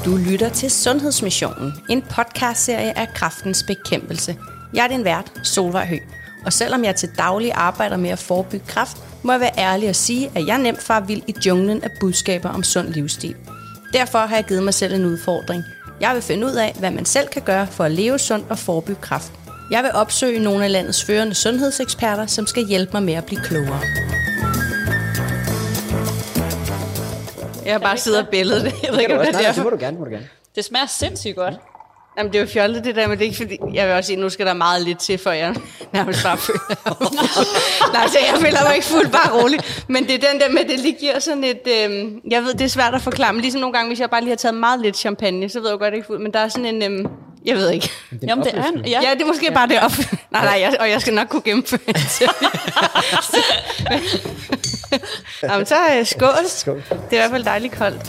Du lytter til Sundhedsmissionen, en podcastserie af Kræftens Bekæmpelse. Jeg er din vært, Solvej Høgh. Og selvom jeg til daglig arbejder med at forebygge kræft, må jeg være ærlig og sige, at jeg nemt farer vild i junglen af budskaber om sund livsstil. Derfor har jeg givet mig selv en udfordring. Jeg vil finde ud af, hvad man selv kan gøre for at leve sundt og forebygge kræft. Jeg vil opsøge nogle af landets førende sundhedseksperter, som skal hjælpe mig med at blive klogere. Jeg har bare siddet og billedet det. Jeg ved ikke, om det er derfor. Det må du gerne. Det smager sindssygt godt. Jamen, det er jo fjollet det der, men det er ikke fordi... Jeg vil også sige, nu skal der meget lidt til, for jeg nærmest bare føler... Nej, så jeg føler mig ikke fuldt, bare rolig. Men det er den der med, det lige giver sådan et... Jeg ved, det er svært at forklare, men ligesom nogle gange, hvis jeg bare lige har taget meget lidt champagne, så ved jeg godt ikke fuldt, men der er sådan en... jeg ved ikke. Jamen, det er en, ja, det er måske bare det op. Nej, og jeg skal nok kunne gennemføre det. Jamen, så skål. Det er i hvert fald dejligt koldt.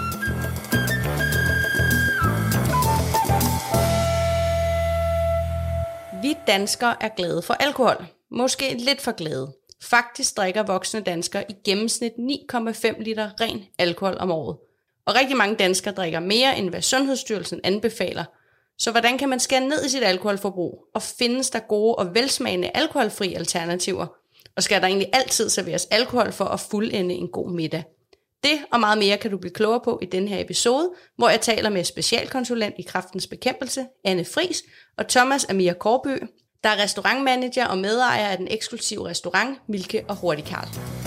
Vi danskere er glade for alkohol. Måske lidt for glade. Faktisk drikker voksne danskere i gennemsnit 9,5 liter ren alkohol om året. Og rigtig mange danskere drikker mere, end hvad Sundhedsstyrelsen anbefaler. Så hvordan kan man skære ned i sit alkoholforbrug? Og findes der gode og velsmagende alkoholfri alternativer? Og skal der egentlig altid serveres alkohol for at fuldende en god middag? Det og meget mere kan du blive klogere på i denne her episode, hvor jeg taler med specialkonsulent i Kræftens Bekæmpelse, Anne Friis, og Thomas Amir Korbø, der er restaurantmanager og medejer af den eksklusive restaurant Milke og Hurtig Karl.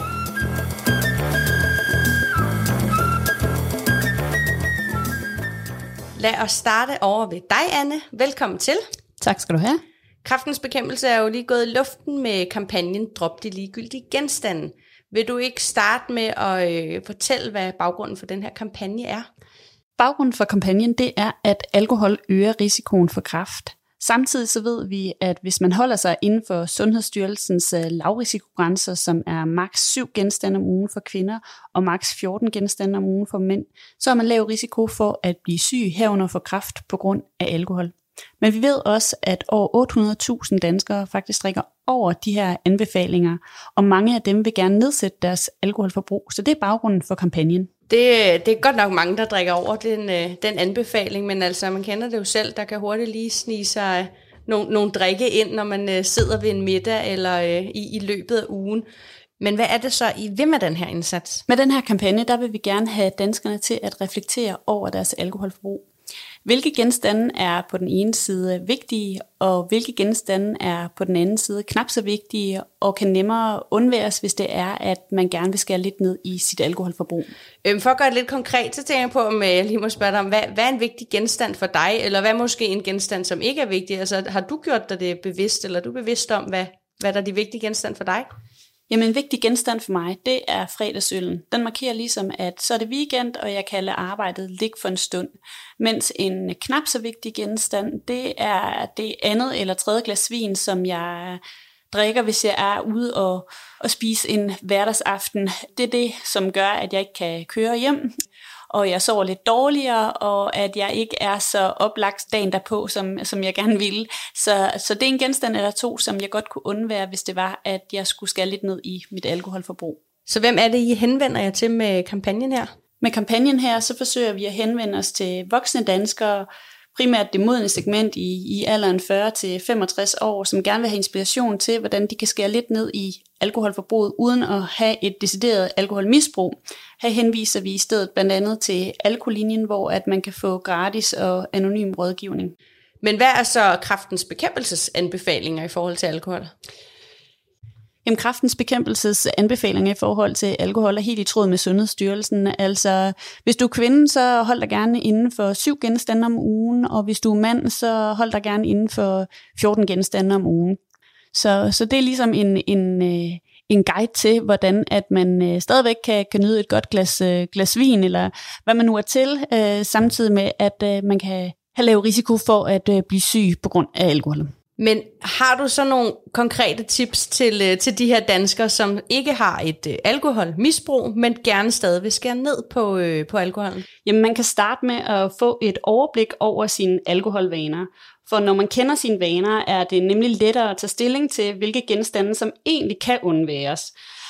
Lad os starte over ved dig, Anne. Velkommen til. Tak skal du have. Kræftens Bekæmpelse er jo lige gået i luften med kampagnen Drop de ligegyldige genstande. Vil du ikke starte med at fortælle, hvad baggrunden for den her kampagne er? Baggrunden for kampagnen, det er, at alkohol øger risikoen for kræft. Samtidig så ved vi, at hvis man holder sig inden for Sundhedsstyrelsens lavrisikogrænser, som er maks 7 genstande om ugen for kvinder og maks 14 genstande om ugen for mænd, så har man lav risiko for at blive syg herunder for kræft på grund af alkohol. Men vi ved også, at over 800.000 danskere faktisk drikker over de her anbefalinger, og mange af dem vil gerne nedsætte deres alkoholforbrug. Så det er baggrunden for kampagnen. Det er godt nok mange, der drikker over den anbefaling, men altså man kender det jo selv, der kan hurtigt lige snige sig nogle drikke ind, når man sidder ved en middag eller i løbet af ugen. Men hvad er det så, I vil med den her indsats? Med den her kampagne, der vil vi gerne have danskerne til at reflektere over deres alkoholforbrug. Hvilke genstande er på den ene side vigtige, og hvilke genstande er på den anden side knap så vigtige, og kan nemmere undværes, hvis det er, at man gerne vil skære lidt ned i sit alkoholforbrug. For at gøre det lidt konkret, så tænker jeg på, om jeg lige må spørge dig om, hvad er en vigtig genstand for dig, eller hvad er måske en genstand, som ikke er vigtig? Altså har du gjort dig det bevidst, eller er du bevidst om, hvad der er de vigtige genstand for dig? Jamen en vigtig genstand for mig, det er fredagsøllen. Den markerer ligesom, at så er det weekend, og jeg kan lade arbejdet ligge for en stund. Mens en knap så vigtig genstand, det er det andet eller tredje glas vin, som jeg drikker, hvis jeg er ude og spise en hverdagsaften. Det er det, som gør, at jeg ikke kan køre hjem, og jeg sover lidt dårligere, og at jeg ikke er så oplagt dagen derpå, som jeg gerne ville. Så det er en genstand eller to, som jeg godt kunne undvære, hvis det var, at jeg skulle skære lidt ned i mit alkoholforbrug. Så hvem er det, I henvender jer til med kampagnen her? Med kampagnen her, så forsøger vi at henvende os til voksne danskere, primært det modne segment i alderen 40-65 år, som gerne vil have inspiration til, hvordan de kan skære lidt ned i alkoholforbruget, uden at have et decideret alkoholmisbrug. Her henviser vi i stedet blandt andet til Alkolinjen, hvor at man kan få gratis og anonym rådgivning. Men hvad er så Kræftens Bekæmpelses anbefalinger i forhold til alkohol? Jamen, Kræftens Bekæmpelses anbefalinger i forhold til alkohol er helt i tråd med Sundhedsstyrelsen. Altså, hvis du er kvinde, så hold dig gerne inden for 7 genstande om ugen, og hvis du er mand, så hold dig gerne inden for 14 genstande om ugen. Så det er ligesom en guide til, hvordan at man stadigvæk kan nyde et godt glas vin, eller hvad man nu er til, samtidig med, at man kan have lav risiko for at blive syg på grund af alkohol. Men har du så nogle konkrete tips til de her danskere, som ikke har et alkoholmisbrug, men gerne stadig vil skære ned på alkoholen? Jamen, man kan starte med at få et overblik over sine alkoholvaner. For når man kender sine vaner, er det nemlig lettere at tage stilling til, hvilke genstande, som egentlig kan undværes.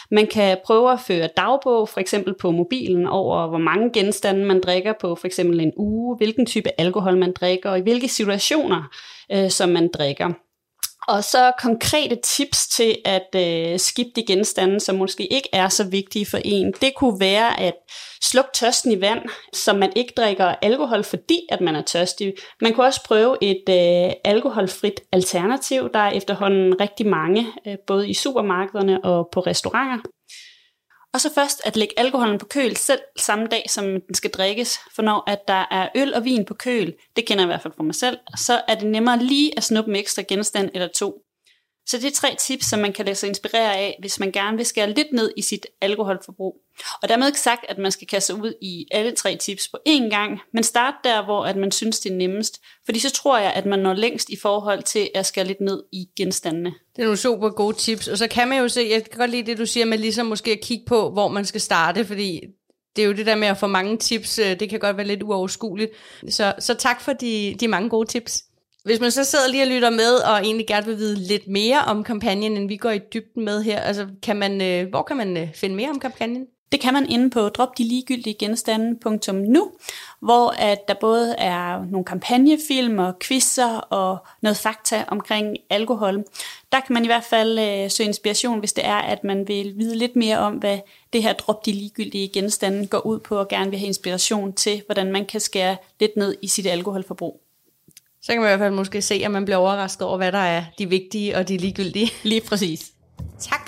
Man kan prøve at føre dagbog, for eksempel på mobilen, over hvor mange genstande man drikker på for eksempel en uge, hvilken type alkohol man drikker, og i hvilke situationer som man drikker. Og så konkrete tips til at skippe de genstande, som måske ikke er så vigtige for en. Det kunne være at slukke tørsten i vand, så man ikke drikker alkohol, fordi at man er tørstig. Man kunne også prøve et alkoholfrit alternativ. Der er efterhånden rigtig mange, både i supermarkederne og på restauranter. Og så først at lægge alkoholen på køl selv samme dag, som den skal drikkes. For når at der er øl og vin på køl, det kender jeg i hvert fald for mig selv, så er det nemmere lige at snuppe en ekstra genstand eller 2. Så det er 3 tips, som man kan lade sig inspirere af, hvis man gerne vil skære lidt ned i sit alkoholforbrug. Og dermed ikke sagt, at man skal kaste sig ud i alle 3 tips på én gang, men start der, hvor at man synes, det er nemmest. Fordi så tror jeg, at man når længst i forhold til at skære lidt ned i genstandene. Det er nogle super gode tips, og så kan man jo se, jeg kan godt lide det, du siger med ligesom måske at kigge på, hvor man skal starte, fordi det er jo det der med at få mange tips, det kan godt være lidt uoverskueligt. Så tak for de mange gode tips. Hvis man så sidder lige og lytter med, og egentlig gerne vil vide lidt mere om kampagnen, end vi går i dybden med her, altså hvor kan man finde mere om kampagnen? Det kan man inde på dropdeligegyldigegenstande.nu, hvor at der både er nogle kampagnefilm og quizzer og noget fakta omkring alkohol. Der kan man i hvert fald søge inspiration, hvis det er, at man vil vide lidt mere om, hvad det her Drop de ligegyldige genstande går ud på, og gerne vil have inspiration til, hvordan man kan skære lidt ned i sit alkoholforbrug. Så kan man i hvert fald måske se, at man bliver overrasket over, hvad der er de vigtige og de ligegyldige. Lige præcis. Tak.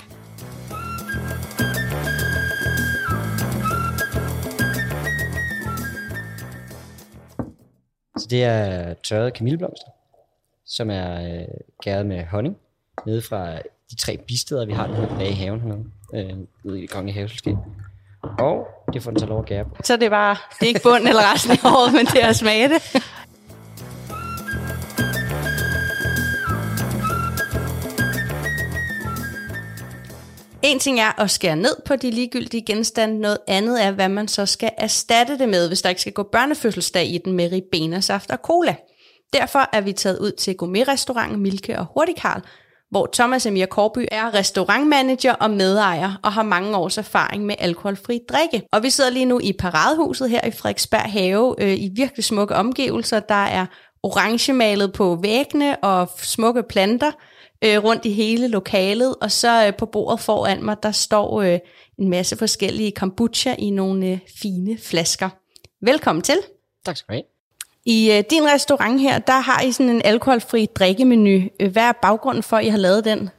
Så det er tørrede kamilleblomster, som er gæret med honning, nede fra de 3 bisteder, vi har nede i haven hernede, ude i det kongelige haveselskab. Og det får den så lov at gære på. Så det er ikke bund eller resten af året, men det er at smage det. En ting er at skære ned på de ligegyldige genstande, noget andet er, hvad man så skal erstatte det med, hvis der ikke skal gå børnefødselsdag i den med ribenasaft og cola. Derfor er vi taget ud til gourmetrestauranten Milke og Hurtigkarl, hvor Thomas Emir Korby er restaurantmanager og medejer og har mange års erfaring med alkoholfri drikke. Og vi sidder lige nu i Paradehuset her i Frederiksberg Have i virkelig smukke omgivelser. Der er orangemalet på væggene og smukke planter rundt i hele lokalet, og så på bordet foran mig, der står en masse forskellige kombucha i nogle fine flasker. Velkommen til. Tak skal du have. I din restaurant her, der har I sådan en alkoholfri drikkemenu. Hvad er baggrunden for, at I har lavet den?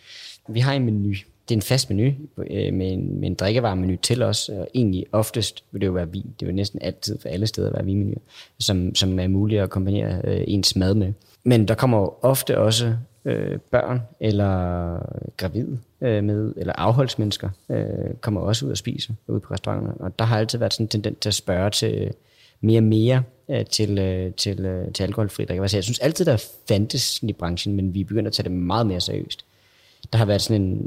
Vi har en menu. Det er en fast menu med en drikkevaremenu til os, og egentlig oftest vil det jo være vin. Det vil næsten altid for alle steder være vinmenuer, som er muligt at kombinere ens mad med. Men der kommer jo ofte også børn eller gravide med, eller afholdsmennesker kommer også ud og spise ude på restauranterne. Og der har altid været sådan en tendens til at spørge til mere til alkoholfri drikke. Altså, jeg synes altid, der fandtes i branchen, men vi begynder at tage det meget mere seriøst. Der har været sådan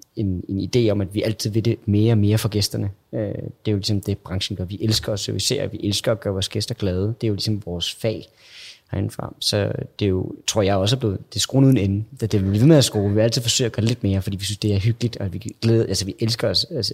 en idé om, at vi altid vil det mere for gæsterne. Det er jo ligesom det, branchen gør. Vi elsker at servicere, vi elsker at gøre vores gæster glade. Det er jo ligesom vores fag herindefra. Så det er jo, tror jeg også er blevet, det er skruen uden ende. Det vil vi ved med at skrue. Vi vil altid forsøge at gøre lidt mere, fordi vi synes, det er hyggeligt, og vi glæder, altså vi elsker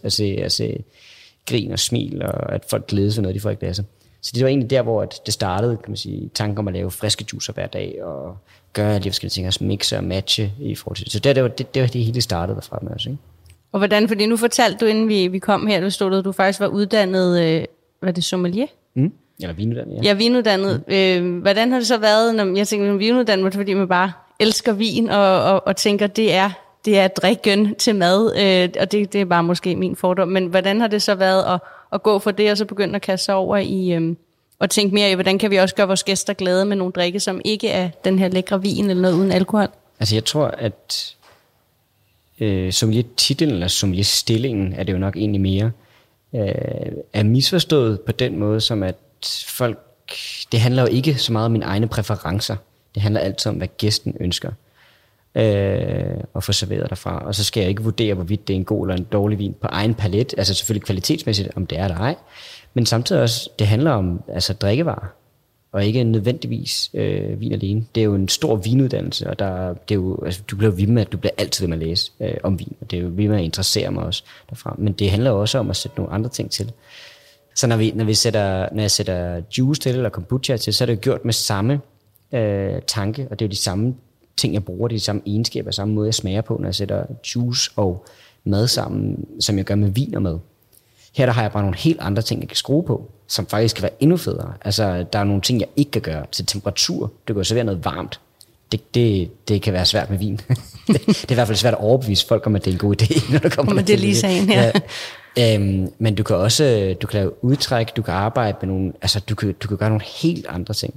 at se grin og smil, og at folk glæder sig, når de får ikke glasser. Så det var egentlig der, hvor det startede, kan man sige, tanken om at lave friske juicer hver dag, og gøre alle de forskellige ting, altså mixe og matche i forhold til det. Så det var det hele startede derfra med os, ikke? Og hvordan, fordi nu fortalte du, inden vi kom her, at du faktisk var uddannet, var det sommelier? Eller vinuddannet, ja. Ja, vinuddannet. Hvordan har det så været, når jeg tænker, vinuddannet, fordi man bare elsker vin, og tænker, det er drikken til mad, og det er bare måske min fordom. Men hvordan har det så været at gå for det, og så begynde at kaste sig over i og tænke mere i, hvordan kan vi også gøre vores gæster glade med nogle drikke, som ikke er den her lækre vin eller noget uden alkohol? Altså jeg tror, at sommelier-titlen eller sommelier-stillingen er det jo nok egentlig mere, er misforstået på den måde, som at folk, det handler jo ikke så meget om mine egne præferencer. Det handler altid om, hvad gæsten ønsker at få serveret derfra. Og så skal jeg ikke vurdere, hvorvidt det er en god eller en dårlig vin på egen palet. Altså selvfølgelig kvalitetsmæssigt, om det er eller ej. Men samtidig også, det handler om altså drikkevarer. og ikke nødvendigvis vin alene. Det er jo en stor vinuddannelse, og det er jo, altså, du bliver ved med, at du bliver altid ved med at læse om vin, og det er jo ved med at interessere mig også derfra. Men det handler også om at sætte nogle andre ting til. Så når jeg sætter juice til, eller kombucha til, så er det jo gjort med samme tanke, og det er jo de samme ting, jeg bruger, det er de samme egenskaber, samme måde, jeg smager på, når jeg sætter juice og mad sammen, som jeg gør med vin og mad. Her der har jeg bare nogle helt andre ting, jeg kan skrue på, som faktisk kan være endnu federe. Altså, der er nogle ting, jeg ikke kan gøre til temperatur. Det kan servere noget varmt. Det kan være svært med vin. Det er i hvert fald svært at overbevise folk om, at det er en god idé, når der kommer men det er lige sagen her. Ja. Men du kan også lave udtræk, du kan arbejde med nogle, altså du kan gøre nogle helt andre ting.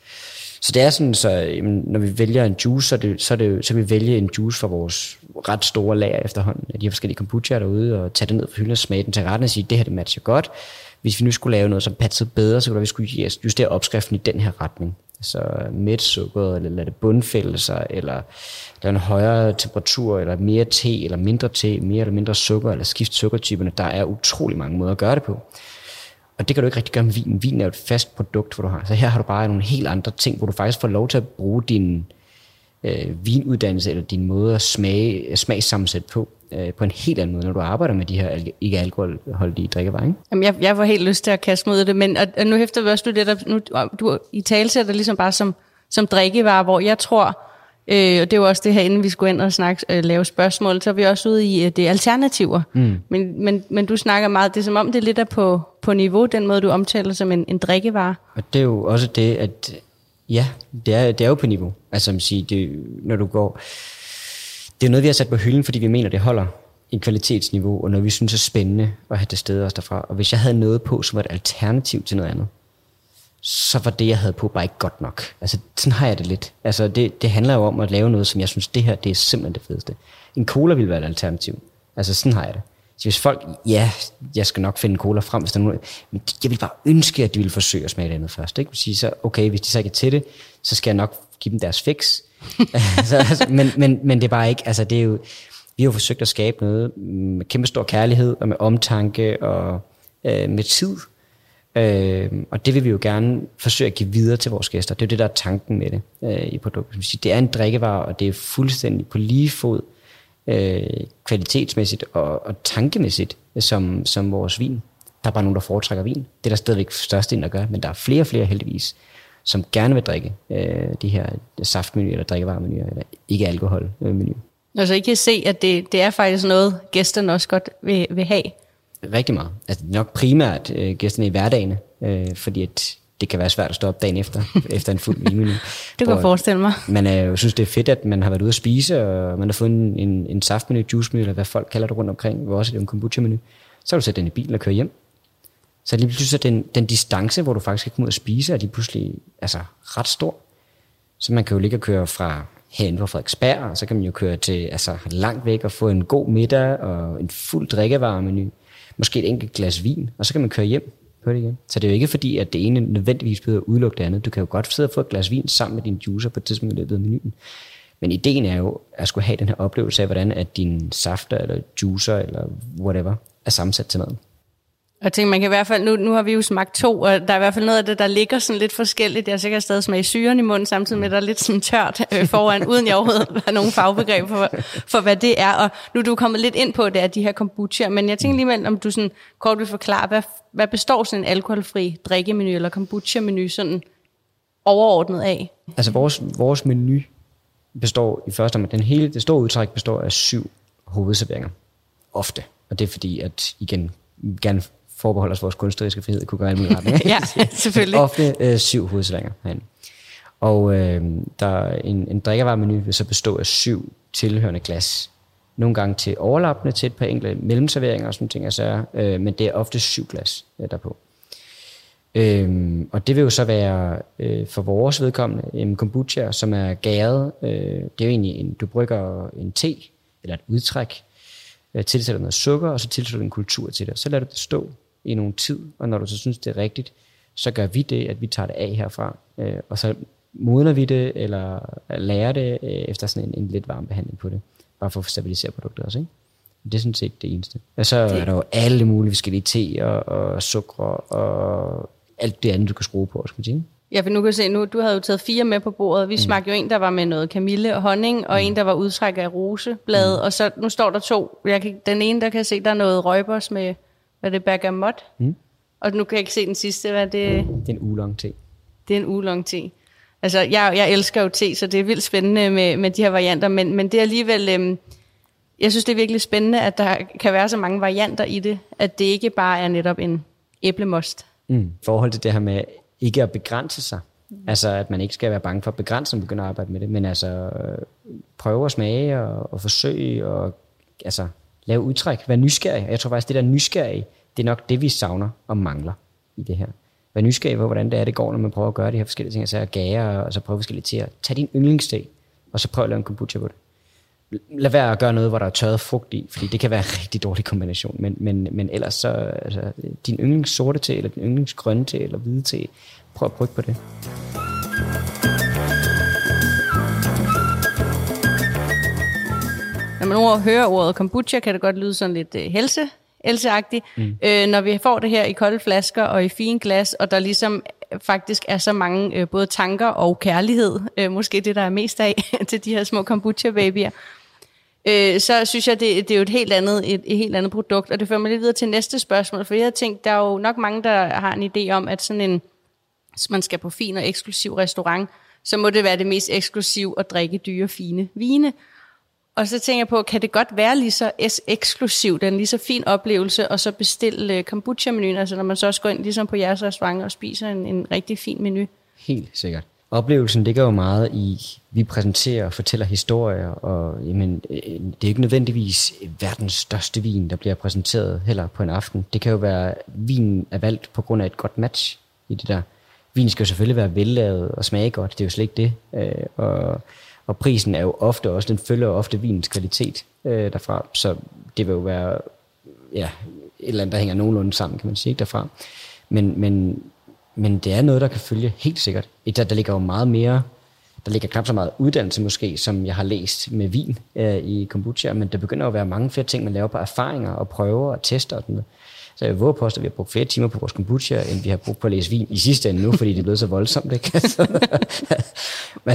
Så det er sådan, så når vi vælger en juice, så vi vælge en juice for vores ret store lager efterhånden af de her forskellige kombuchaer derude, og tage det ned fra hylden og smage den til retten og sige, det her det matcher godt. Hvis vi nu skulle lave noget, som passede bedre, så kunne vi skulle justere opskriften i den her retning. Så mæt sukker, eller lade det bundfælde sig, eller lave en højere temperatur, eller mere te, eller mindre te, mere eller mindre sukker, eller skift sukkertyperne. Der er utrolig mange måder at gøre det på. Og det kan du ikke rigtig gøre med vin. Vin er jo et fast produkt, hvor du har. Så her har du bare nogle helt andre ting, hvor du faktisk får lov til at bruge din vinuddannelse, eller din måde at smagsammensætte på en helt anden måde, når du arbejder med de her ikke-alkoholholdige drikkevarer, ikke? Jamen, jeg får helt lyst til at kaste mig ud af det, men og nu hæfter vi også det der, du i talesætter ligesom bare som drikkevarer, hvor jeg tror, og det er jo også det her, inden vi skulle ind og lave spørgsmål, så er vi også ude i det alternativer. Men du snakker meget, det er som om det lidt er på niveau, den måde du omtaler som en drikkevare. Og det er jo også det, at ja, det er jo på niveau. Altså man siger, når du går, det er noget, vi har sat på hylden, fordi vi mener, det holder et kvalitetsniveau, og noget, vi synes er spændende at have det sted også derfra. Og hvis jeg havde noget på, som var et alternativ til noget andet, så var det, jeg havde på, bare ikke godt nok. Altså, sådan har jeg det lidt. Altså, det handler jo om at lave noget, som jeg synes, det her, det er simpelthen det fedeste. En cola ville være et alternativ. Altså, sådan har jeg det. Så hvis folk, ja, jeg skal nok finde en cola frem, hvis der er nogen, men jeg vil bare ønske, at de ville forsøge at smage det andet først. Ikke? Sige så, okay, hvis de så ikke er til det, så skal jeg nok give dem deres fix. men det er bare ikke, altså det er jo, vi har jo forsøgt at skabe noget med kæmpe stor kærlighed, og med omtanke, og med tid. Og det vil vi jo gerne forsøge at give videre til vores gæster. Det er jo det, der er tanken med det i produktet. Det er en drikkevare, og det er fuldstændig på lige fod, kvalitetsmæssigt og tankemæssigt som vores vin. Der er bare nogen, der foretrækker vin. Det er der stadigvæk størstedelen, der gør, men der er flere og flere heldigvis, som gerne vil drikke de her saftmenuer eller drikkevaremenuer eller ikke alkoholmenuer. Altså I kan se, at det er faktisk noget, gæsterne også godt vil have. Rigtig meget. Altså nok primært gæsterne i hverdagen, fordi at det kan være svært at stå op dagen efter en fuld vinmenu. Det kan jeg forestille mig. Man synes, det er fedt, at man har været ude at spise, og man har fået en saftmenu, juicemenu, eller hvad folk kalder det rundt omkring, hvor også er en kombucha-menu. Så kan du sætte den i bilen og køre hjem. Så lige pludselig er den distance, hvor du faktisk kan komme ud og spise, er lige pludselig ret stor. Så man kan jo ligge og køre fra herinde fra Frederiksberg, og så kan man jo køre til langt væk og få en god middag og en fuld drikkevaremenu. Måske et enkelt glas vin, og så kan man køre hjem på det igen. Så det er jo ikke fordi, at det ene nødvendigvis behøver at udelukke det andet. Du kan jo godt sidde og få et glas vin sammen med din juicer på et tidspunkt i løbet af menuen. Men ideen er jo at skulle have den her oplevelse af, hvordan at dine safter eller juicer eller whatever er sammensat til noget. Og jeg tænker, man kan i hvert fald, nu har vi jo smagt 2, og der er i hvert fald noget af det, der ligger sådan lidt forskelligt. Jeg har sikkert stadig smag syren i munden, samtidig med, at der er lidt sådan tørt foran, uden jeg overhovedet har nogen fagbegreb for, hvad det er. Og nu er du kommet lidt ind på, det er de her kombucha, men jeg tænker lige om du sådan kort vil forklare, hvad består sådan en alkoholfri drikkemenu eller kombucha-menu sådan overordnet af? Altså vores menu består i første omgang, det store udtræk består af 7 hovedserveringer. Ofte. Og det er fordi, at igen, gerne forbeholder os vores kunstneriske frihed, kunne gøre alt muligt ret. Ja, selvfølgelig. Ofte 7 hovedserveringer herinde. Og der er en drikkevaremenu, vil så bestå af 7 tilhørende glas. Nogle gange til overlappende, til et par enkelte mellemserveringer og sådan ting, men det er ofte 7 glas derpå. Og det vil jo så være for vores vedkommende en kombucha, som er gæret. Det er jo egentlig, du brygger en te, eller et udtræk, tilsætter noget sukker, og så tilsætter du en kultur til det. Så lader du det stå i nogen tid, og når du så synes, det er rigtigt, så gør vi det, at vi tager det af herfra, og så modner vi det, eller lærer det efter sådan en lidt varm behandling på det, bare for at stabilisere produktet også, ikke? Det er sådan set det eneste. Og så er der jo alle mulige forskellige te og sukker, og alt det andet, du kan skrue på, skal man sige. Ja, for nu kan jeg se, du havde jo taget 4 med på bordet. Vi smagte jo en, der var med noget kamille og honning, og en, der var udtræk af roseblade. Og så nu står der 2. Den ene, der kan jeg se, der er noget røgbers med, hvad er det, bergamot? Og nu kan jeg ikke se den sidste, hvad det er. Det er en oolong-te. Det er en oolong-te. Altså, jeg elsker jo te, så det er vildt spændende med de her varianter, men det er alligevel... jeg synes, det er virkelig spændende, at der kan være så mange varianter i det, at det ikke bare er netop en æblemost. Forhold til det her med ikke at begrænse sig. Altså, at man ikke skal være bange for at begrænse, når man begynder at arbejde med det, men altså prøve at smage og forsøge og altså, lave udtræk, være nysgerrig. Jeg tror faktisk, det der nysgerrig, det er nok det, vi savner og mangler i det her. Være nysgerrig på, hvordan det går, når man prøver at gøre de her forskellige ting, altså at gære og så prøve forskellige til at tage din yndlingste, og så prøve at lave en kombucha på det. Lad være at gøre noget, hvor der er tørret frugt i, fordi det kan være en rigtig dårlig kombination, men ellers så, altså, din yndlings sorte te, eller din yndlings grønne te, eller hvide te, prøv at brygge på det. Når man hører ordet kombucha, kan det godt lyde sådan lidt helseagtigt. Når vi får det her i kolde flasker og i fine glas, og der ligesom faktisk er så mange både tanker og kærlighed, måske det, der er mest af til de her små kombucha-babyer, så synes jeg, det er jo et helt andet produkt, og det fører mig lidt videre til næste spørgsmål, for jeg har tænkt, der er jo nok mange, der har en idé om, at hvis man skal på fin og eksklusiv restaurant, så må det være det mest eksklusive at drikke dyre, fine vine. Og så tænker jeg på, kan det godt være lige så eksklusivt, en lige så fin oplevelse, og så bestille kombucha-menuen, altså når man så også går ind ligesom på jeres restaurant og spiser en rigtig fin menu? Helt sikkert. Oplevelsen ligger jo meget i, vi præsenterer og fortæller historier, og jamen, det er ikke nødvendigvis verdens største vin, der bliver præsenteret heller på en aften. Det kan jo være, vinen er valgt på grund af et godt match i det der. Vinen skal jo selvfølgelig være vellavet og smage godt, det er jo slet ikke det. Og prisen er jo ofte også, den følger jo ofte vinens kvalitet derfra, så det vil jo være et eller andet, der hænger nogenlunde sammen, kan man sige, derfra. Men det er noget, der kan følge helt sikkert. Der ligger jo meget mere, der ligger knap så meget uddannelse måske, som jeg har læst med vin i kombucha, men der begynder at være mange flere ting, man laver på erfaringer og prøver og tester og sådan noget. Så jeg våger påstå, at vi har brugt flere timer på vores kombucha, end vi har brugt på at læse vin i sidste ende nu, fordi det er blevet så voldsomt, ikke? Men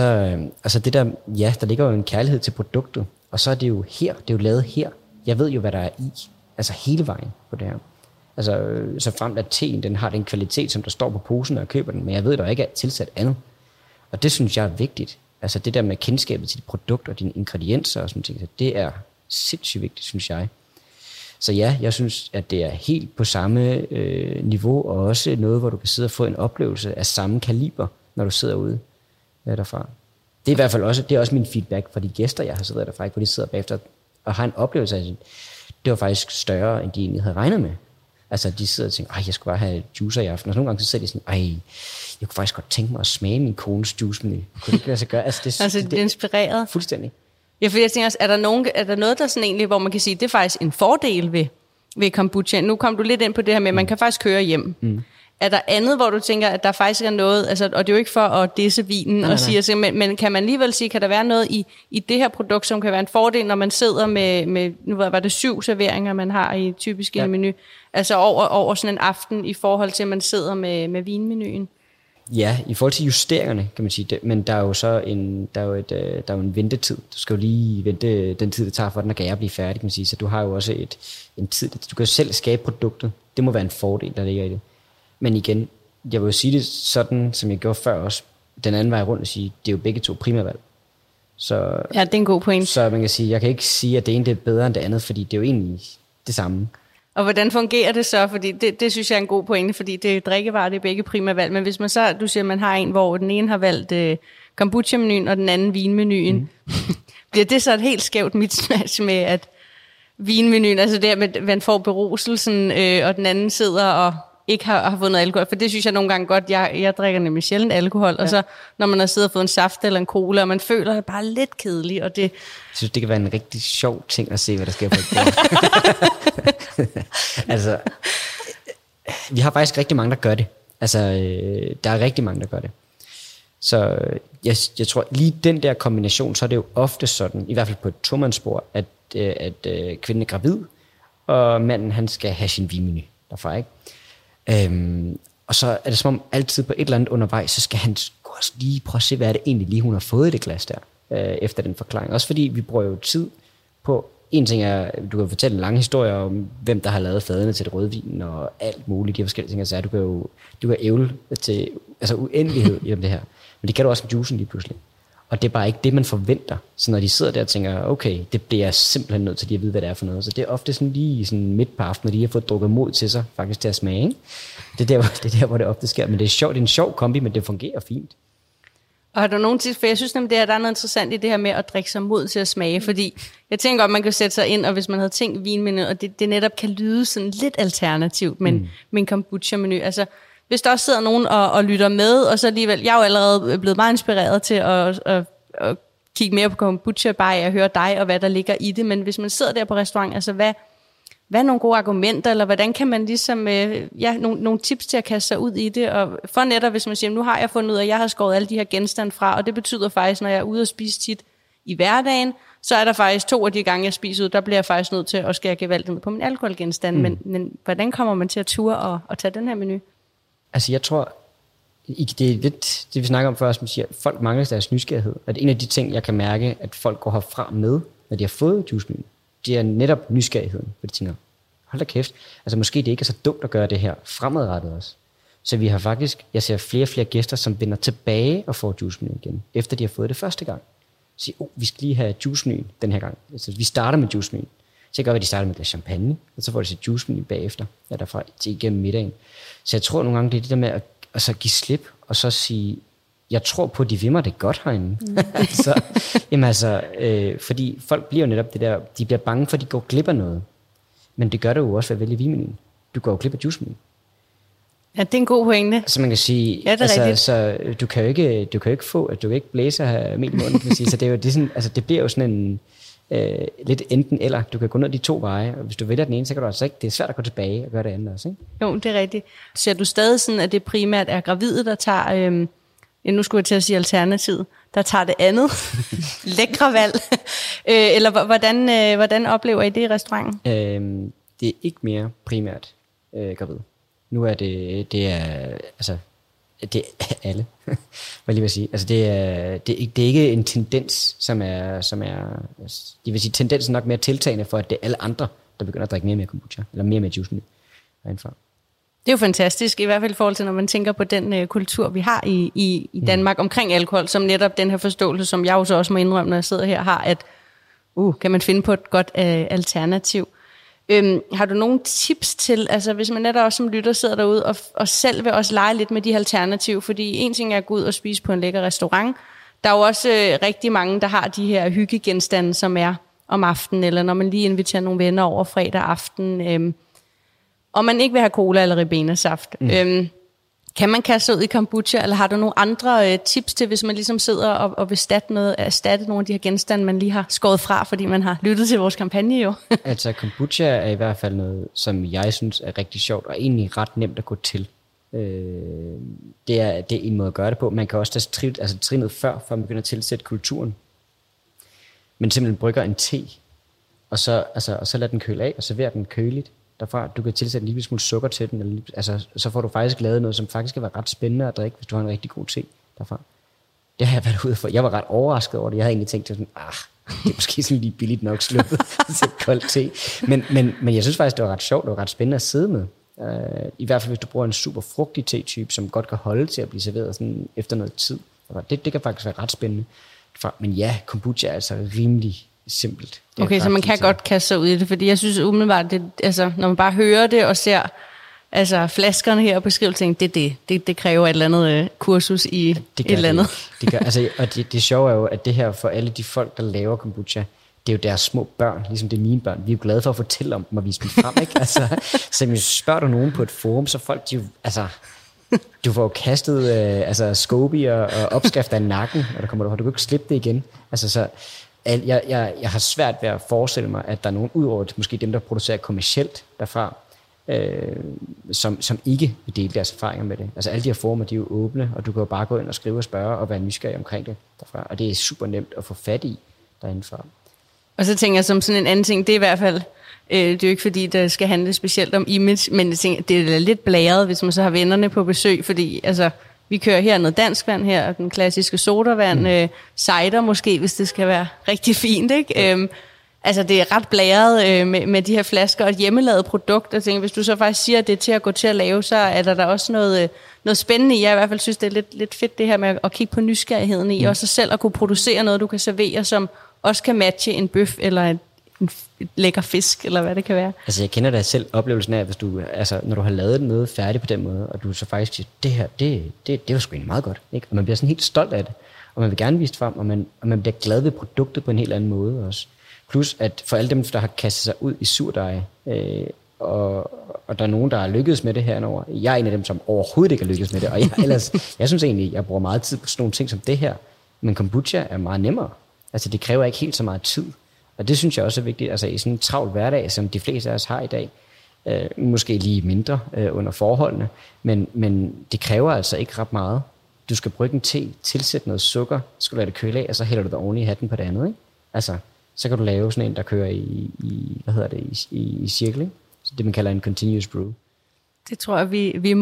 så det der, ja, der ligger jo en kærlighed til produktet, og så er det jo her, det er jo lavet her. Jeg ved jo, hvad der er i, altså hele vejen på det her. Altså, så frem at teen, den har den kvalitet, som der står på posen, og jeg køber den, men jeg ved, der ikke er tilsat andet. Og det synes jeg er vigtigt. Altså det der med kendskabet til dit produkt og dine ingredienser og sådan ting, det er sindssygt vigtigt, synes jeg. Så ja, jeg synes, at det er helt på samme niveau, og også noget, hvor du kan sidde og få en oplevelse af samme kaliber, når du sidder ude derfra. Det er i hvert fald også, det er også min feedback fra de gæster, jeg har siddet derfra, hvor de sidder bagefter og har en oplevelse af, det var faktisk større, end de egentlig havde regnet med. Altså, de sidder og tænker, jeg skulle bare have juicer i aften. Og nogle gange så sidder de sådan, jeg kunne faktisk godt tænke mig at smage min kones juice-menu. Kunne det ikke lade sig gøre? Altså, det er inspireret. Fuldstændig. Ja, for jeg tænker også, er der noget, der sådan egentlig, hvor man kan sige, det er faktisk en fordel ved kombucha? Nu kom du lidt ind på det her med, at man kan faktisk køre hjem. Er der andet, hvor du tænker, at der faktisk er noget, altså, og det er jo ikke for at disse vinen og sige, men kan man alligevel sige, kan der være noget i det her produkt, som kan være en fordel, når man sidder med nu var det 7 serveringer, man har i typisk en menu, altså over sådan en aften i forhold til, at man sidder med vinmenuen? Ja, i forhold til justeringerne, kan man sige det, men der er jo så en ventetid. Du skal jo lige vente den tid, det tager for den at gære blive færdig, kan man sige. Så du har jo også en tid, du kan selv skabe produktet. Det må være en fordel, der ligger i det. Men igen, jeg vil jo sige det sådan, som jeg gjorde før også, den anden vej rundt at sige, det er jo begge to primærvalg. Så, ja, det er en god pointe. Så man kan sige, jeg kan ikke sige, at det ene det er bedre end det andet, fordi det er jo egentlig det samme. Og hvordan fungerer det så? Fordi det synes jeg er en god pointe, fordi det er drikkevarer, det er begge primærvalg. Men hvis man så, du siger, at man har en, hvor den ene har valgt kombucha-menuen, og den anden vinmenuen, bliver det så et helt skævt mismatch med, at vinmenuen, altså der med, man får beruselsen, og den anden sidder og ikke har fundet alkohol, for det synes jeg nogle gange godt, jeg drikker nemlig sjældent alkohol, og så når man har siddet og fået en saft eller en cola, og man føler det bare lidt kedeligt, og det... Jeg synes, det kan være en rigtig sjov ting at se, hvad der sker på et bord. Altså, vi har faktisk rigtig mange, der gør det. Altså, der er rigtig mange, der gør det. Så jeg tror, lige den der kombination, så er det jo ofte sådan, i hvert fald på et tomandsspor, at kvinden er gravid, og manden, han skal have sin vinmenu derfra, ikke? Og Og så er det som om altid på et eller andet undervejs, så skal han også lige prøve at se, hvad er det egentlig lige, hun har fået i det glas der, efter den forklaring. Også fordi vi bruger jo tid på, en ting er, du kan fortælle en lang historie om, hvem der har lavet fadene til det rødvin, og alt muligt, de forskellige ting, altså du kan ævle til uendelighed i det her. Men det kan du også med juicen lige pludselig. Og det er bare ikke det, man forventer. Så når de sidder der og tænker, okay, det bliver jeg simpelthen nødt til lige at vide, hvad det er for noget. Så det er ofte sådan lige sådan midt på aftenen, når de har fået drukket mod til sig, faktisk til at smage. Ikke? Det er der, hvor det ofte sker. Men det er sjovt, det er en sjov kombi, men det fungerer fint. Og har du nogen tips? For jeg synes nemlig, der er noget interessant i det her med at drikke sig mod til at smage. Fordi jeg tænker godt, man kan sætte sig ind, og hvis man havde tænkt vinmenu, og det netop kan lyde sådan lidt alternativt, men en kombucha-menu. Altså, hvis der også sidder nogen og lytter med, og så alligevel, jeg er jo allerede blevet meget inspireret til at kigge mere på kombucha, bare at høre dig og hvad der ligger i det. Men hvis man sidder der på restaurant, altså hvad er nogle gode argumenter, eller hvordan kan man ligesom, nogle tips til at kaste sig ud i det, og for netop, hvis man siger, nu har jeg fundet ud af, at jeg har skåret alle de her genstande fra, og det betyder faktisk, når jeg er ude og spise tit i hverdagen, så er der faktisk 2 af de gange, jeg spiser ud, der bliver jeg faktisk nødt til at skære gevaldigt på min alkoholgenstande, men hvordan kommer man til at ture og tage den her menu? Altså jeg tror, det er lidt det vi snakker om før, som siger, at folk mangler deres nysgerrighed. At en af de ting, jeg kan mærke, at folk går herfra med, når de har fået juicemenuen, det er netop nysgerrigheden, for de tænker, hold da kæft, altså måske det ikke er så dumt at gøre det her fremadrettet også. Så vi har faktisk, jeg ser flere og flere gæster, som vender tilbage og får juicemenuen igen, efter de har fået det første gang. Så siger, vi skal lige have juicemenuen den her gang. Altså vi starter med juicemenuen. Så jeg gør, at de starter med et champagne, og så får de sit juicemenuen bagefter, derfra til igennem middagen. Så jeg tror nogle gange, det er det der med at så give slip, og så sige, jeg tror på, at de vil mig det godt herinde. Fordi folk bliver jo netop det der, de bliver bange for, at de går glip af noget. Men det gør det jo også ved at vælge vinmenuen. Du går jo glip af juicemenuen. Ja, det er en god pointe. Så man kan sige, ja, så du kan jo ikke få, at du kan ikke blæse og have mel i munden, kan man sige. Så det er jo det sådan, altså det bliver jo sådan en lidt enten eller. Du kan gå ned de 2 veje, og hvis du vælger den ene, så kan du altså ikke, det er svært at gå tilbage og gøre det andet også, ikke? Jo, det er rigtigt. Ser du stadig sådan, at det primært er gravide, der tager, nu skulle jeg til at sige alternativet, der tager det andet, lækre valg, eller hvordan oplever I det i restauranten? Det er ikke mere primært gravide. Nu er det er alle, hvad lige vil sige. Altså det er ikke en tendens, som er, jeg vil sige, tendensen nok mere tiltagende for, at det er alle andre, der begynder at drikke mere kombucha, eller mere juice herindfra. Det er jo fantastisk, i hvert fald i forhold til, når man tænker på den kultur, vi har i Danmark omkring alkohol, som netop den her forståelse, som jeg jo så også må indrømme, når jeg sidder her, har, at kan man finde på et godt alternativ. Har du nogle tips til, altså hvis man netop også som lytter sidder derude og selv vil også lege lidt med de alternativ, fordi en ting er at gå ud og spise på en lækker restaurant, der er jo også rigtig mange, der har de her hyggegenstande, som er om aftenen, eller når man lige inviterer nogle venner over fredag aften, og man ikke vil have cola eller ribenasaft. Kan man kaste sig ud i kombucha, eller har du nogle andre tips til, hvis man ligesom sidder og vil erstatte nogle af de her genstande, man lige har skåret fra, fordi man har lyttet til vores kampagne jo? Altså kombucha er i hvert fald noget, som jeg synes er rigtig sjovt, og egentlig ret nemt at gå til. Det er en måde at gøre det på. Man kan også tage trinet før man begynder at tilsætte kulturen. Men simpelthen brygger en te, og så lad den køle af, og serverer den køligt. Derfra, du kan tilsætte en lille smule sukker til den, eller, så får du faktisk lavet noget, som faktisk kan være ret spændende at drikke, hvis du har en rigtig god te derfra. Det har jeg været ude for. Jeg var ret overrasket over det. Jeg havde egentlig tænkt, sådan, det er måske sådan lige billigt nok sluppet til koldt te. Men jeg synes faktisk, det var ret sjovt, det var ret spændende at sidde med. I hvert fald, hvis du bruger en super frugtig te-type, som godt kan holde til at blive serveret sådan efter noget tid. Det kan faktisk være ret spændende. Men ja, kombucha er altså rimelig simpelt. Okay, så man kan godt kaste sig ud i det, fordi jeg synes umiddelbart, når man bare hører det og ser flaskerne her og beskrivelsen, det kræver et eller andet kursus i et eller andet. Det gør, og det sjove er jo, at det her for alle de folk, der laver kombucha, det er jo deres små børn, ligesom det er mine børn. Vi er jo glade for at fortælle om dem og vise dem frem, ikke? Så hvis spørger du nogen på et forum, så folk, du får jo kastet Scoby og opskrifter i nakken, og du kan ikke slippe det igen. Jeg har svært ved at forestille mig, at der er nogen udover måske dem, der producerer kommercielt derfra, som ikke vil dele deres erfaringer med det. Altså alle de her former, de er jo åbne, og du kan jo bare gå ind og skrive og spørge og være nysgerrig omkring det derfra. Og det er super nemt at få fat i derindefra. Og så tænker jeg som sådan en anden ting, det er i hvert fald Det er jo ikke fordi, der skal handle specielt om image, men jeg tænker, det er lidt blæret, hvis man så har vennerne på besøg, fordi altså, vi kører her noget dansk vand her, den klassiske sodavand, cider måske, hvis det skal være rigtig fint, ikke? Altså det er ret blæret med de her flasker og et hjemmelavet produkt. Jeg tænker, hvis du så faktisk siger, at det er til at gå til at lave, så er der også noget spændende i. Jeg i hvert fald synes, det er lidt fedt det her med at kigge på nysgerrigheden i, og så selv at kunne producere noget, du kan servere, som også kan matche en bøf eller en lækker fisk, eller hvad det kan være. Altså jeg kender da selv oplevelsen af, hvis du, altså, når du har lavet noget færdigt på den måde, og du så faktisk siger, det her, det var sgu egentlig meget godt. Ikke? Og man bliver sådan helt stolt af det, og man vil gerne vise det frem, og man bliver glad ved produktet på en helt anden måde også. Plus at for alle dem, der har kastet sig ud i surdej, og der er nogen, der har lykkedes med det henover. Jeg er en af dem, som overhovedet ikke har lykkedes med det, og jeg synes egentlig, jeg bruger meget tid på sådan nogle ting som det her. Men kombucha er meget nemmere. Altså det kræver ikke helt så meget tid. Og det synes jeg også er vigtigt, altså i sådan en travl hverdag, som de fleste af os har i dag, måske lige mindre under forholdene, men det kræver altså ikke ret meget. Du skal brygge en te, tilsætte noget sukker, skal lade det køle af, og så hælder du det oven i hatten på det andet, ikke? Altså, så kan du lave sådan en, der kører i cirkel, så det man kalder en continuous brew. Det tror jeg,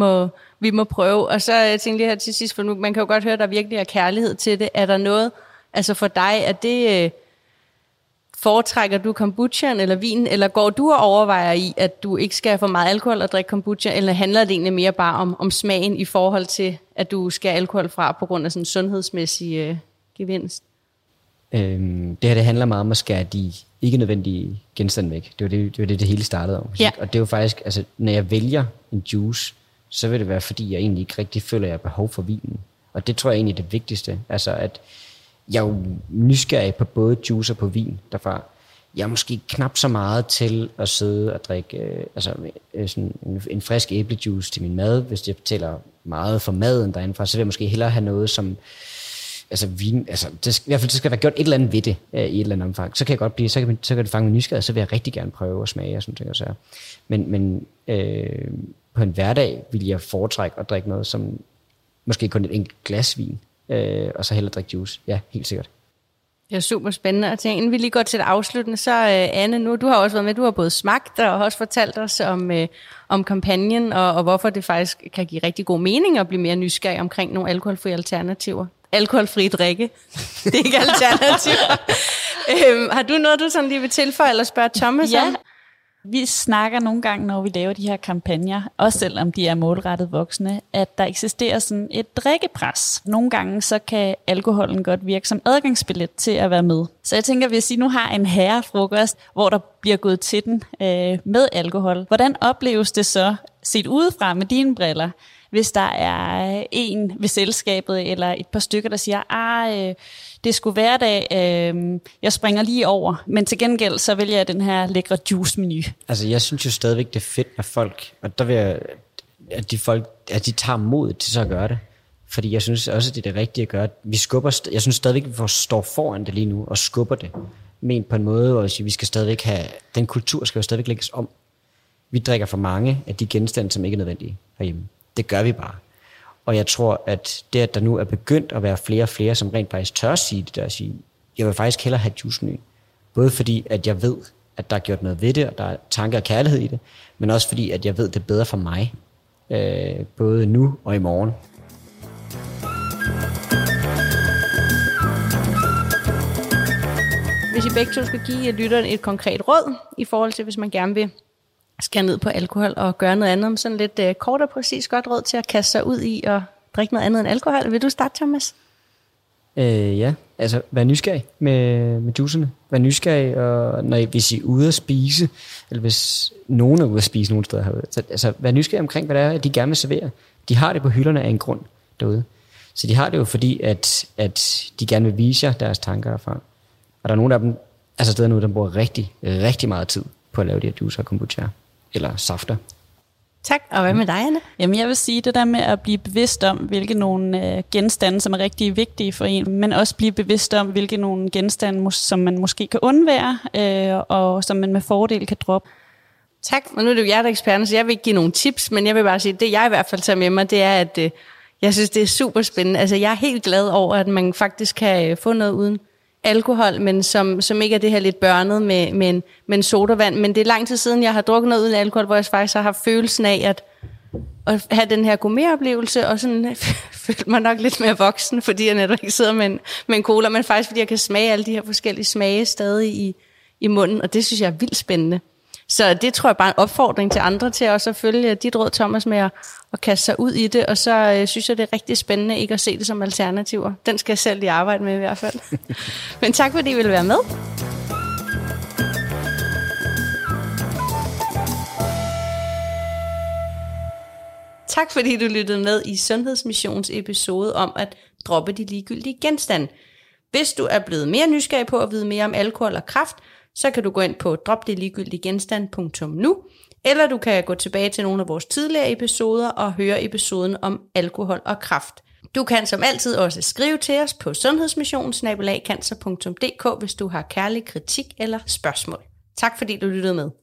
vi må prøve. Og så tænkte jeg lige her til sidst, for nu, man kan jo godt høre, at der virkelig er kærlighed til det. Er der noget, altså for dig, er det... Foretrækker du kombuchaen eller vinen, eller går du og overvejer i, at du ikke skal have for meget alkohol og drikke kombucha, eller handler det egentlig mere bare om smagen i forhold til, at du skal have alkohol fra på grund af sådan en sundhedsmæssig gevinst? Det her det handler meget om at skære de ikke nødvendige genstande væk. Det var det hele startede om. Ja. Og det er jo faktisk, altså når jeg vælger en juice, så vil det være, fordi jeg egentlig ikke rigtig føler, at jeg har behov for vinen. Og det tror jeg egentlig er det vigtigste. Altså at jeg er jo nysgerrig på både juice og på vin derfra. Jeg er måske knap så meget til at sidde og drikke sådan en frisk æblejuice til min mad. Hvis jeg betaler meget for maden derindefra, så vil jeg måske hellere have noget som... Altså vin, altså i hvert fald det skal være gjort et eller andet ved det i et eller andet omfang. Så kan jeg godt blive, så kan det fange min nysgerrighed, så vil jeg rigtig gerne prøve at smage og sådan ting og så. Men på en hverdag vil jeg foretrække at drikke noget som måske kun et enkelt glas vin, og så hellere drikke juice. Ja, helt sikkert. Det er super spændende. Og inden vi lige går til det afsluttende, så Anne, nu du har også været med, du har både smagt og også fortalt os om kampagnen, og hvorfor det faktisk kan give rigtig god mening at blive mere nysgerrig omkring nogle alkoholfrie alternativer. Alkoholfri drikke. Det er ikke alternativer. Har du noget, du sådan lige vil tilføje, eller spørge Thomas om? Vi snakker nogle gange, når vi laver de her kampagner, også selvom de er målrettet voksne, at der eksisterer sådan et drikkepres. Nogle gange så kan alkoholen godt virke som adgangsbillet til at være med. Så jeg tænker, hvis I nu har en herrefrokost, hvor der bliver gået til den med alkohol, hvordan opleves det så set udefra med dine briller? Hvis der er en ved selskabet eller et par stykker, der siger, det skulle hverdag, jeg springer lige over, men til gengæld så vælger jeg den her lækre juice-menu. Altså jeg synes jo stadigvæk, det er fedt, når folk, og der vil jeg, at de tager mod til så at gøre det. Fordi jeg synes også, det er det rigtige at gøre. Jeg synes stadigvæk, vi står foran det lige nu og skubber det. Men på en måde, hvor vi skal stadigvæk have, den kultur skal jo stadigvæk lægges om. Vi drikker for mange af de genstande, som ikke er nødvendige herhjemme. Det gør vi bare. Og jeg tror, at det, at der nu er begyndt at være flere og flere, som rent faktisk tør sige det der, at sige, jeg vil faktisk hellere have juice-menu. Både fordi, at jeg ved, at der er gjort noget ved det, og der er tanke og kærlighed i det, men også fordi, at jeg ved, det er bedre for mig. Både nu og i morgen. Hvis I begge to skal give lytteren et konkret råd, i forhold til, hvis man gerne vil skære ned på alkohol og gøre noget andet, om sådan lidt kort og præcis godt råd til at kaste sig ud i og drikke noget andet end alkohol. Vil du starte, Thomas? Ja, altså vær nysgerrig med juicerne. Vær nysgerrig, og hvis I er ude at spise, eller hvis nogen er ude at spise nogle steder herude, så altså, vær nysgerrig omkring, hvad det er, de gerne vil servere. De har det på hylderne af en grund derude. Så de har det jo fordi, at de gerne vil vise jer deres tanker derfra. Og der er nogle af dem, altså steder nu, der bruger rigtig, rigtig meget tid på at lave de her juicer og kombucha eller safter. Tak, og hvad med dig, Anne? Jamen jeg vil sige det der med at blive bevidst om, hvilke nogle genstande, som er rigtig vigtige for en, men også blive bevidst om, hvilke nogle genstande, som man måske kan undvære, og som man med fordel kan droppe. Tak, og nu er det jo jer, der er eksperten, så jeg vil ikke give nogle tips, men jeg vil bare sige, det jeg i hvert fald tager med mig, det er, at jeg synes, det er super spændende. Altså jeg er helt glad over, at man faktisk kan få noget uden alkohol, men som ikke er det her lidt børnet med en sodavand. Men det er lang tid siden, jeg har drukket noget uden alkohol, hvor jeg faktisk har haft følelsen af at have den her gourmetoplevelse, og sådan følte mig nok lidt mere voksen, fordi jeg netop ikke sidder med en cola, men faktisk fordi jeg kan smage alle de her forskellige smage stadig i munden, og det synes jeg er vildt spændende. Så det tror jeg bare er en opfordring til andre til også at følge dit råd, Thomas, med at kaste sig ud i det, og så synes jeg, det er rigtig spændende ikke at se det som alternativer. Den skal jeg selv lige arbejde med i hvert fald. Men tak fordi I ville være med. Tak fordi du lyttede med i Sundhedsmissions episode om at droppe de ligegyldige genstande. Hvis du er blevet mere nysgerrig på at vide mere om alkohol og kræft, så kan du gå ind på dropdeligegyldigegenstand.nu, eller du kan gå tilbage til nogle af vores tidligere episoder og høre episoden om alkohol og kræft. Du kan som altid også skrive til os på sundhedsmission@cancer.dk, hvis du har kærlig kritik eller spørgsmål. Tak fordi du lyttede med.